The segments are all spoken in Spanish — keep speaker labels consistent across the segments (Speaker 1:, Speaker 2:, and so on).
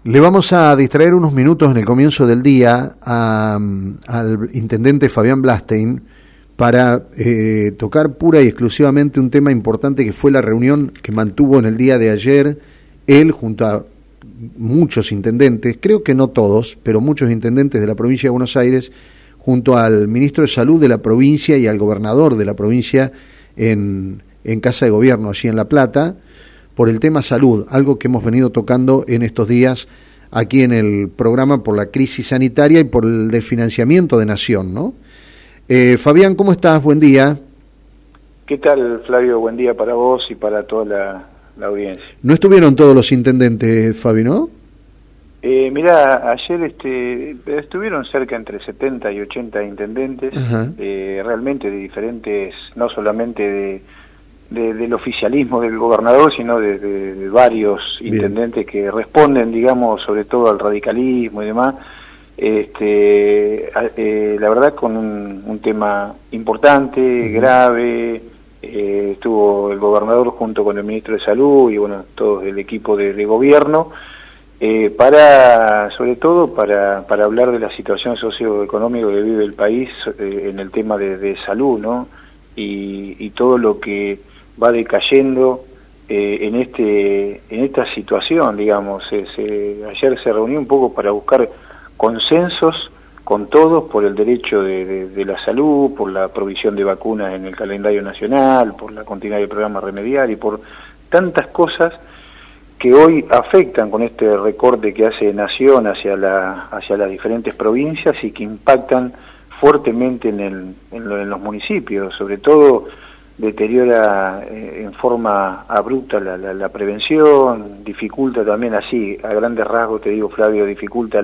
Speaker 1: Le vamos a distraer unos minutos en el comienzo del día al intendente Fabián Blastein para tocar pura y exclusivamente un tema importante que fue la reunión que mantuvo en el día de ayer él junto a muchos intendentes, creo que no todos, pero muchos intendentes de la provincia de Buenos Aires, junto al ministro de Salud de la provincia y al gobernador de la provincia en Casa de Gobierno, allí en La Plata, por el tema salud, algo que hemos venido tocando en estos días aquí en el programa por la crisis sanitaria y por el desfinanciamiento de Nación, ¿no? Fabián, ¿cómo estás? Buen día.
Speaker 2: ¿Qué tal, Flavio? Buen día para vos y para toda la audiencia.
Speaker 1: No estuvieron todos los intendentes, Fabi, ¿no?
Speaker 2: Mirá, ayer estuvieron cerca entre 70 y 80 intendentes, realmente de diferentes, no solamente del oficialismo del gobernador, sino de varios intendentes que responden, digamos, sobre todo al radicalismo y demás. La verdad con un tema importante, grave. Estuvo el gobernador junto con el ministro de Salud y bueno, todo el equipo de gobierno, sobre todo para hablar de la situación socioeconómica que vive el país en el tema de salud, ¿no? Y todo lo que va decayendo en esta situación, digamos. Ayer se reunió un poco para buscar consensos con todos por el derecho de la salud, por la provisión de vacunas en el calendario nacional, por la continuidad del programa remedial y por tantas cosas que hoy afectan con este recorte que hace Nación hacia las diferentes provincias y que impactan fuertemente en los municipios. Sobre todo deteriora en forma abrupta la prevención, dificulta también, así a grandes rasgos te digo, Flavio, dificulta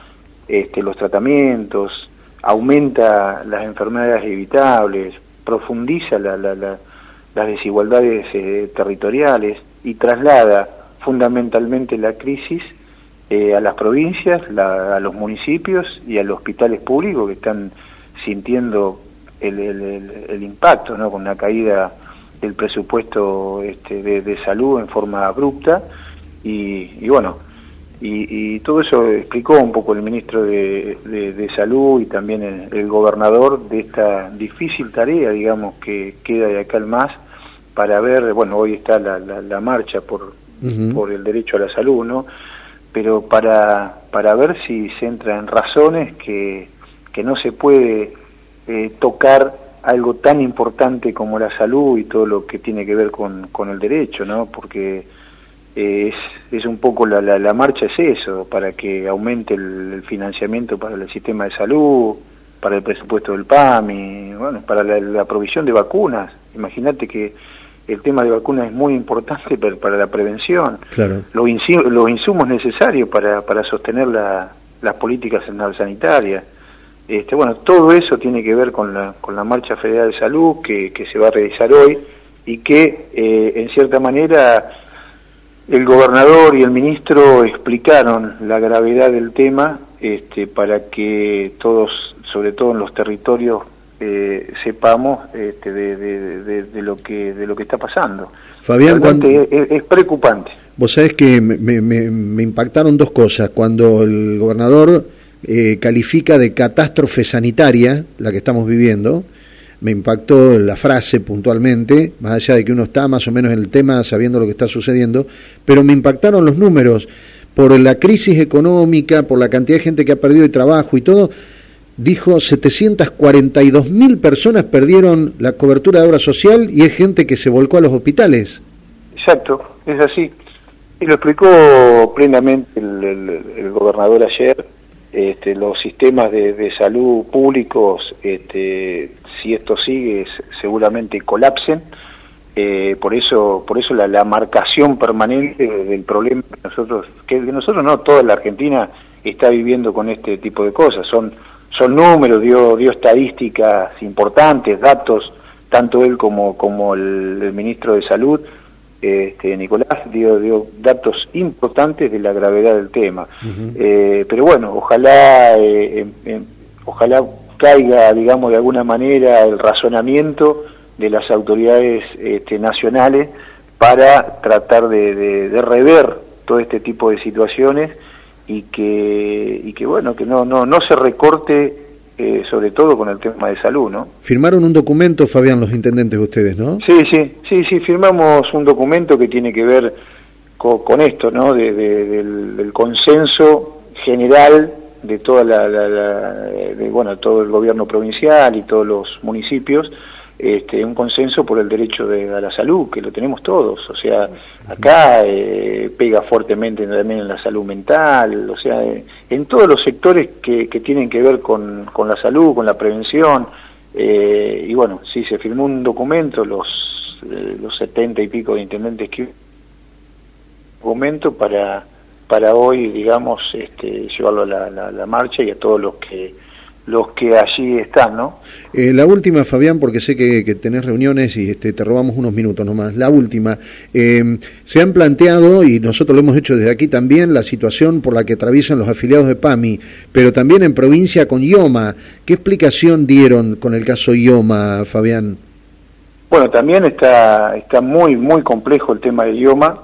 Speaker 2: los tratamientos, aumenta las enfermedades evitables, profundiza las desigualdades territoriales y traslada fundamentalmente la crisis a las provincias, a los municipios y a los hospitales públicos que están sintiendo el impacto, ¿no? Con una caída del presupuesto de salud en forma abrupta y bueno, y todo eso explicó un poco el ministro de Salud y también el gobernador de esta difícil tarea, digamos, que queda de acá al MAS para ver, bueno, hoy está la marcha por el derecho a la salud, ¿no? Pero para ver si se entra en razones que no se puede tocar algo tan importante como la salud y todo lo que tiene que ver con el derecho, ¿no? Porque es un poco la marcha es eso, para que aumente el financiamiento para el sistema de salud, para el presupuesto del PAMI, bueno, para la provisión de vacunas. Imagínate que el tema de vacunas es muy importante para la prevención. Claro. Los insumos necesarios para sostener las políticas sanitarias. Bueno, todo eso tiene que ver con la Marcha Federal de Salud que se va a realizar hoy y que, en cierta manera, el gobernador y el ministro explicaron la gravedad del tema para que todos, sobre todo en los territorios, sepamos de lo que está pasando. Fabián, es preocupante.
Speaker 1: Vos sabés que me impactaron dos cosas. Cuando el gobernador califica de catástrofe sanitaria la que estamos viviendo, me impactó la frase puntualmente, más allá de que uno está más o menos en el tema sabiendo lo que está sucediendo, pero me impactaron los números por la crisis económica, por la cantidad de gente que ha perdido el trabajo y todo. Dijo 742.000 personas perdieron la cobertura de obra social y es gente que se volcó a los hospitales.
Speaker 2: Exacto, es así. Y lo explicó plenamente el gobernador ayer. Los sistemas de salud públicos, si esto sigue, seguramente colapsen. Por eso la marcación permanente del problema que nosotros no, toda la Argentina está viviendo con este tipo de cosas. Son números, dio estadísticas importantes, datos, tanto él como el ministro de Salud, Nicolás, dio datos importantes de la gravedad del tema. Pero bueno, ojalá caiga, digamos, de alguna manera el razonamiento de las autoridades nacionales para tratar de rever todo este tipo de situaciones y que bueno, que no se recorte, sobre todo con el tema de salud, ¿no?
Speaker 1: Firmaron un documento, Fabián, los intendentes de ustedes, ¿no?
Speaker 2: Sí, firmamos un documento que tiene que ver con esto, ¿no? Del consenso general de toda todo el gobierno provincial y todos los municipios, un consenso por el derecho a la salud, que lo tenemos todos. O sea, acá pega fuertemente también en la salud mental, o sea, en todos los sectores que tienen que ver con la salud, con la prevención. Y bueno, sí, se firmó un documento, los 70 y pico de intendentes que documento para hoy, digamos, llevarlo a la marcha y a todos los que allí están, ¿no?
Speaker 1: La última, Fabián, porque sé que tenés reuniones y te robamos unos minutos nomás. La última, se han planteado, y nosotros lo hemos hecho desde aquí también, la situación por la que atraviesan los afiliados de PAMI, pero también en provincia con IOMA. ¿Qué explicación dieron con el caso IOMA, Fabián?
Speaker 2: Bueno, también está muy, muy complejo el tema del IOMA,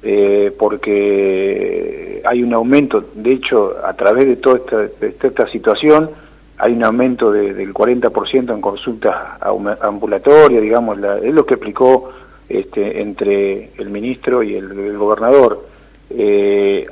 Speaker 2: porque hay un aumento, de hecho, a través de toda esta situación, hay un aumento del 40% en consultas ambulatorias, digamos, es lo que explicó entre el ministro y el gobernador. Se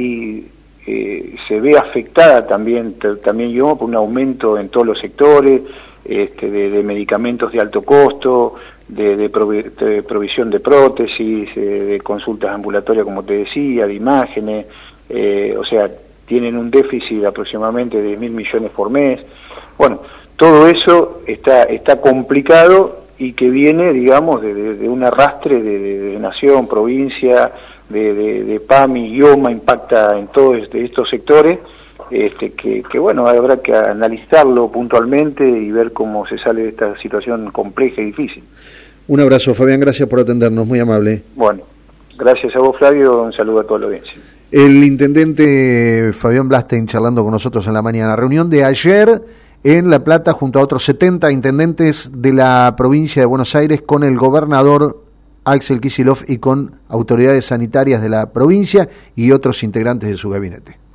Speaker 2: ve afectada también yo por un aumento en todos los sectores, de medicamentos de alto costo, de provisión de prótesis, de consultas ambulatorias, como te decía, de imágenes, o sea, tienen un déficit de aproximadamente de 1.000 millones por mes. Bueno, todo eso está complicado y que viene, digamos, de un arrastre de nación, provincia, de PAMI, IOMA, impacta en todos estos sectores, que bueno, habrá que analizarlo puntualmente y ver cómo se sale de esta situación compleja y difícil.
Speaker 1: Un abrazo, Fabián, gracias por atendernos, muy amable.
Speaker 2: Bueno, gracias a vos, Flavio, un saludo a toda la audiencia.
Speaker 1: El intendente Fabián Blastein charlando con nosotros en la mañana. Reunión de ayer en La Plata junto a otros 70 intendentes de la provincia de Buenos Aires con el gobernador Axel Kicillof y con autoridades sanitarias de la provincia y otros integrantes de su gabinete.